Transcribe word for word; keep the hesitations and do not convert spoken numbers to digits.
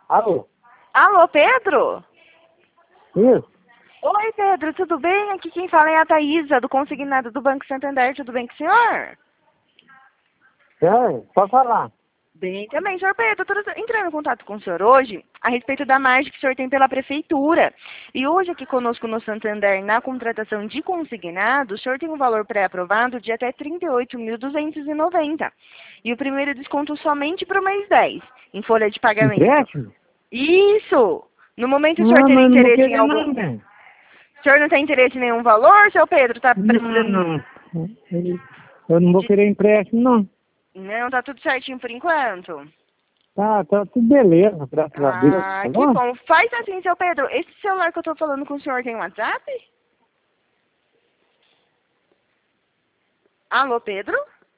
Alô? Alô, Pedro? Isso? Oi, Pedro, tudo bem? Aqui quem fala é a Thaísa, do Consignado do Banco Santander. Tudo bem com o senhor? É, pode falar. Bem também, senhor Pedro. Eu estou entrando em contato com o senhor hoje a respeito da margem que o senhor tem pela prefeitura. E hoje aqui conosco no Santander, na contratação de consignado, o senhor tem um valor pré-aprovado de até trinta e oito mil duzentos e noventa. E o primeiro desconto somente para o mês dez, em folha de pagamento. Empréstimo? Isso! No momento o senhor Não, teria mas não vou interesse em querer algum... não, né? O senhor não tem interesse em nenhum valor, seu Pedro? Está Não, precisando... não. Eu eu não vou De... querer empréstimo, não. Não, tá tudo certinho por enquanto. Tá, tá tudo beleza, graças a Deus. Ah, Tá que bom? bom. Faz assim, seu Pedro. Esse celular que eu tô falando com o senhor tem WhatsApp? Alô, Pedro?